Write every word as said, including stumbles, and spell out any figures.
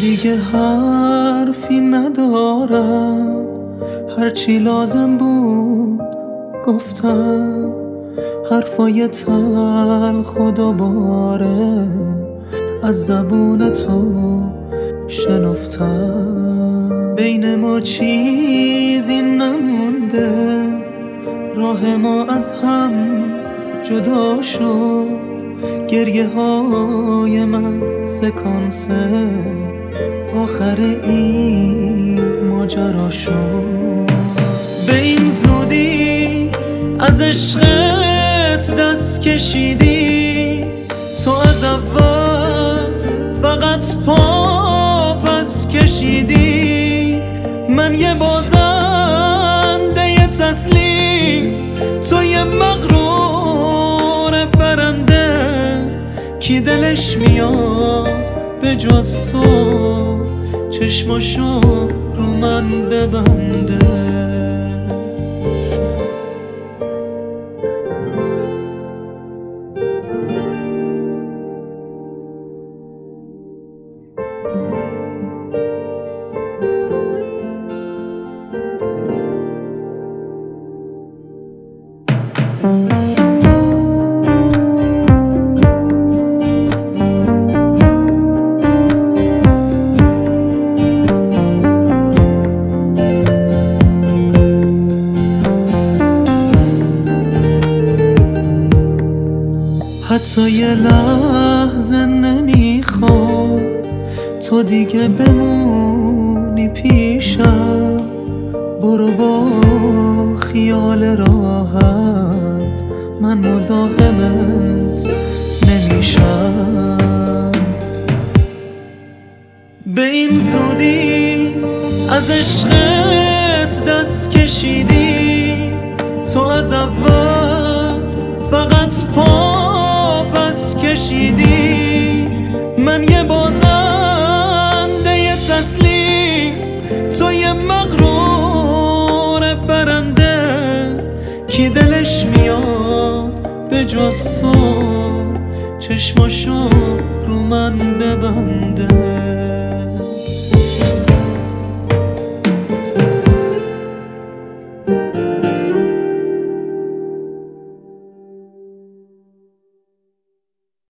دیگه حرفی ندارم، هرچی لازم بود گفتم، حرفای تلخ و دوباره از زبون تو شنفتم. بین ما چیزی نمونده، راه ما از هم جدا شد، گریه های من سکانس آخر این ماجرا شد. به این زودی از عشقت دست کشیدی، تو از اول فقط پا پس کشیدی. من یه بازنده تسلیم، تو یه مغرور برنده، کی دلش میاد به جز تو چشماشو رو من ببنده. حتی یه لحظه نمیخوام تو دیگه بمونی پیشم، برو با خیال راحت، من مزاحمت نمیشم. به این زودی از عشقت دست کشیدی، تو از اول فقط پا پس کشیدی. من یه بازنده تسلیم، تو یه مغرور برنده، کی دلش میاد به جز تو چشماشو رو من ببنده.